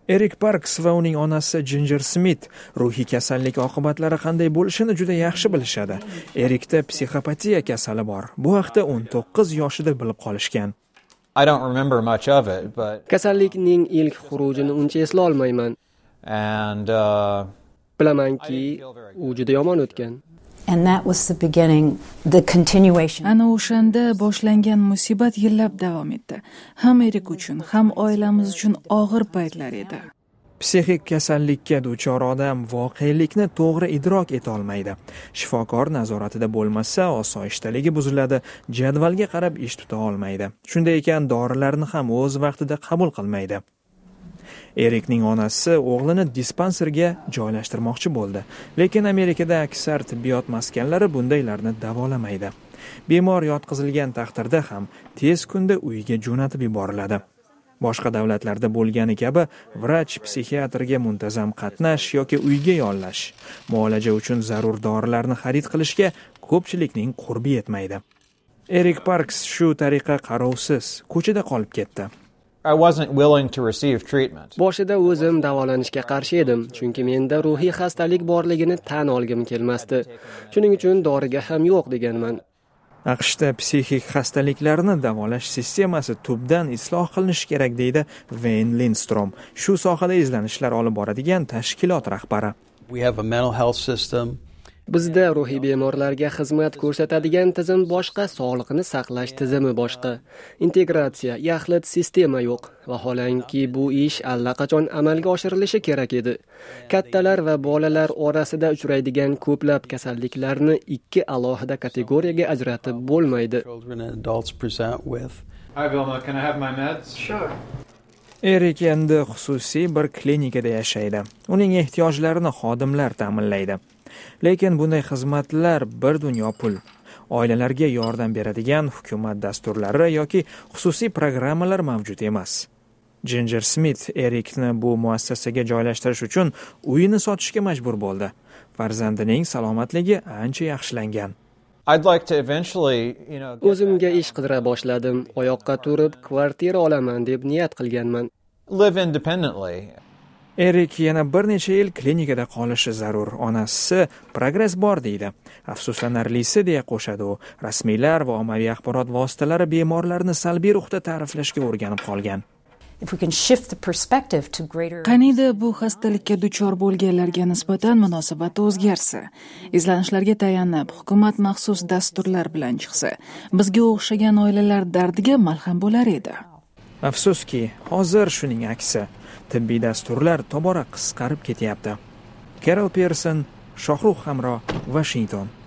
Erik Parks va uning onasi Ginger Smith ruhiy kasallik oqibatlari qanday bo'lishini juda yaxshi bilishadi. Erikda psixopatiya kasali bor. Bu haqda 19 yoshida bilib qolishgan. I don't remember much of it, but Kasallikning ilk xurujini uncha eslay olmayman. and Bilamanki, u juda yomon o'tgan. And that was the beginning, the continuation. Ana o'shanda boshlangan musibat yillab davom etdi. Ham Erik uchun, ham oilamiz uchun og'ir paytlar edi. Psixik kasallikka duchor odam voqelikni to'g'ri idrok eta olmaydi. Shifokor nazoratida bo'lmasa, osoyishtaligi buziladi, jadvalga qarab ish tuta olmaydi. Shunday ekan, dorilarni ham o'z vaqtida qabul qilmaydi. Erikning onasi o'g'lini dispanserga joylashtirmoqchi bo'ldi, lekin Amerikada aksar tibbiyot maskanlari bundaylarni davolamaydi. Bemor yotqizilgan taqdirda ham tez kunda uyiga jo'natib yuboriladi. Boshqa davlatlarda bo'lgani kabi vrach psixiatrga muntazam qatnash yoki uyga yollash, muolaja uchun zarur dorilarni xarid qilishga ko'pchilikning qurbi yetmaydi. Erik Parks shu tariqa qarovsiz ko'chada qolib ketdi. I wasn't willing to receive treatment. Boshida o'zim davolanishga qarshi edim, chunki menda ruhiy xastalik borligini tan olgim kelmasdi. Shuning uchun doriga ham yo'q deganman. AQShda psixik xastaliklarni davolash sistemasi tubdan isloh qilinishi kerak deydi Wayne Lindstrom, shu sohada izlanishlar olib boradigan tashkilot rahbari. We have a mental health system. Bizda ruhiy bemorlarga xizmat ko'rsatadigan tizim boshqa, sog'liqni saqlash tizimi boshqa. Integratsiya, yaxlit sistema yo'q. Vaholanki bu ish allaqachon amalga oshirilishi kerak edi. Kattalar va bolalar orasida uchraydigan ko'plab kasalliklarni ikki alohida kategoriyaga ajratib bo'lmaydi. Children and adults present with. Hi Vilma, can I have my meds? Sure. Erik endi xususiy bir klinikada yashaydi. Uning ehtiyojlarini xodimlar ta'minlaydi. Lekin bunday xizmatlar bir dunyo pul. Oilalarga yordam beradigan hukumat dasturlari yoki xususiy programmalar mavjud emas. Ginger Smith Erikni bu muassasaga joylashtirish uchun uyini sotishga majbur bo'ldi. Farzandining salomatligi ancha yaxshilangan. I'd like to eventually, O'zimga ish qidira boshladim. Oyoqqa turib kvartira olaman deb niyat qilganman. live independently. Erik yana bir necha yil klinikada qolishi zarur. Onasi progress bor deydi. Afsuslanarlisi deya qo'shadi u. Rasmiylar va ommaviy axborot vositalari bemorlarni salbiy ruhda ta'riflashga o'rganib qolgan. If we can shift the perspective to greater Qaniydi bu xastalikka duchor bo'lganlarga nisbatan munosabat o'zgarsa, izlanishlarga tayanib, hukumat maxsus dasturlar bilan chiqsa, bizga o'xshagan oilalar dardiga malham bo'lar edi. Afsuski, hozir shuning aksi. Tibbiy dasturlar tobora qisqarib ketyapti. Carol Pearson, Shohrux Hamro, Washington.